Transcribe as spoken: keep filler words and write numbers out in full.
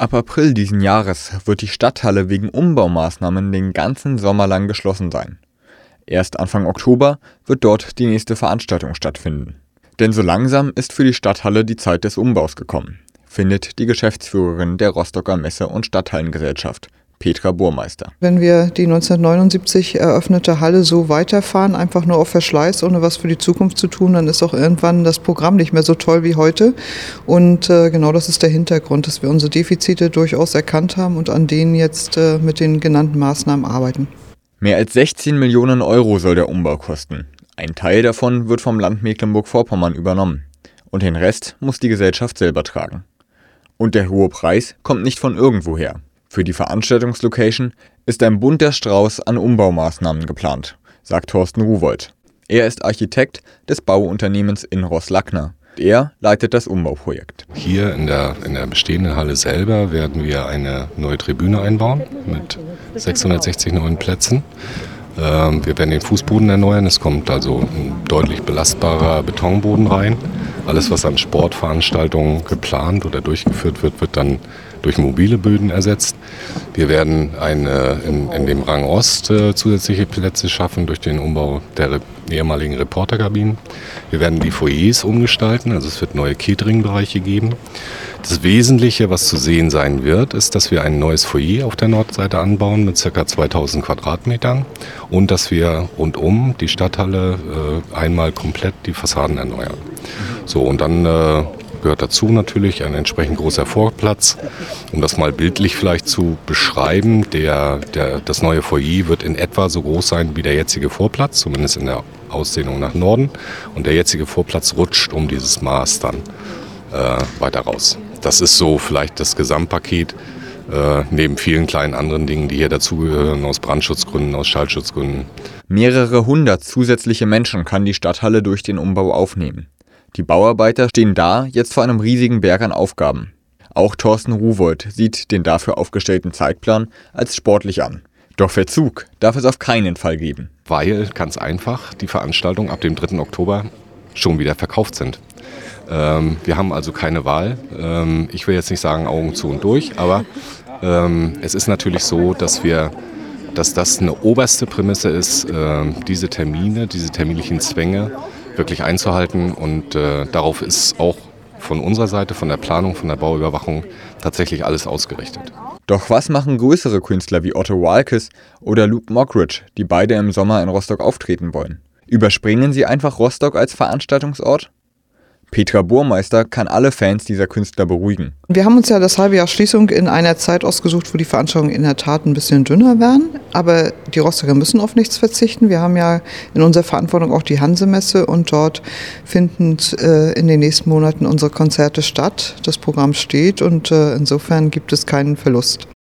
Ab April diesen Jahres wird die Stadthalle wegen Umbaumaßnahmen den ganzen Sommer lang geschlossen sein. Erst Anfang Oktober wird dort die nächste Veranstaltung stattfinden. Denn so langsam ist für die Stadthalle die Zeit des Umbaus gekommen, findet die Geschäftsführerin der Rostocker Messe- und Stadthallengesellschaft, Petra Burmeister. Wenn wir die neunzehnhundertneunundsiebzig eröffnete Halle so weiterfahren, einfach nur auf Verschleiß, ohne was für die Zukunft zu tun, dann ist auch irgendwann das Programm nicht mehr so toll wie heute. Und äh, genau das ist der Hintergrund, dass wir unsere Defizite durchaus erkannt haben und an denen jetzt äh, mit den genannten Maßnahmen arbeiten. Mehr als sechzehn Millionen Euro soll der Umbau kosten. Ein Teil davon wird vom Land Mecklenburg-Vorpommern übernommen. Und den Rest muss die Gesellschaft selber tragen. Und der hohe Preis kommt nicht von irgendwoher. Für die Veranstaltungslocation ist ein bunter Strauß an Umbaumaßnahmen geplant, sagt Thorsten Ruwold. Er ist Architekt des Bauunternehmens Inros Lackner. Er leitet das Umbauprojekt. Hier in der, in der bestehenden Halle selber werden wir eine neue Tribüne einbauen mit sechshundertsechzig neuen Plätzen. Ähm, wir werden den Fußboden erneuern. Es kommt also ein deutlich belastbarer Betonboden rein. Alles, was an Sportveranstaltungen geplant oder durchgeführt wird, wird dann durch mobile Böden ersetzt. Wir werden eine, in, in dem Rang Ost äh, zusätzliche Plätze schaffen durch den Umbau der Re- ehemaligen Reporterkabinen. Wir werden die Foyers umgestalten, also es wird neue Catering-Bereiche geben. Das Wesentliche, was zu sehen sein wird, ist, dass wir ein neues Foyer auf der Nordseite anbauen mit ca. zweitausend Quadratmetern und dass wir rundum die Stadthalle äh, einmal komplett die Fassaden erneuern. So, und dann äh, gehört dazu natürlich ein entsprechend großer Vorplatz. Um das mal bildlich vielleicht zu beschreiben, der, der, das neue Foyer wird in etwa so groß sein wie der jetzige Vorplatz, zumindest in der Ausdehnung nach Norden. Und der jetzige Vorplatz rutscht um dieses Maß dann äh, weiter raus. Das ist so vielleicht das Gesamtpaket, äh, neben vielen kleinen anderen Dingen, die hier dazugehören, aus Brandschutzgründen, aus Schallschutzgründen. Mehrere hundert zusätzliche Menschen kann die Stadthalle durch den Umbau aufnehmen. Die Bauarbeiter stehen da jetzt vor einem riesigen Berg an Aufgaben. Auch Thorsten Ruwold sieht den dafür aufgestellten Zeitplan als sportlich an. Doch Verzug darf es auf keinen Fall geben. Weil, ganz einfach, die Veranstaltungen ab dem dritten Oktober schon wieder verkauft sind. Ähm, wir haben also keine Wahl. Ähm, ich will jetzt nicht sagen Augen zu und durch, aber ähm, es ist natürlich so, dass wir dass das eine oberste Prämisse ist, äh, diese Termine, diese terminlichen Zwänge wirklich einzuhalten und äh, darauf ist auch von unserer Seite, von der Planung, von der Bauüberwachung tatsächlich alles ausgerichtet. Doch was machen größere Künstler wie Otto Waalkes oder Luke Mockridge, die beide im Sommer in Rostock auftreten wollen? Überspringen sie einfach Rostock als Veranstaltungsort? Petra Burmeister kann alle Fans dieser Künstler beruhigen. Wir haben uns ja das halbe Jahr Schließung in einer Zeit ausgesucht, wo die Veranstaltungen in der Tat ein bisschen dünner werden. Aber die Rostocker müssen auf nichts verzichten. Wir haben ja in unserer Verantwortung auch die Hanse-Messe und dort finden äh, in den nächsten Monaten unsere Konzerte statt. Das Programm steht und äh, insofern gibt es keinen Verlust.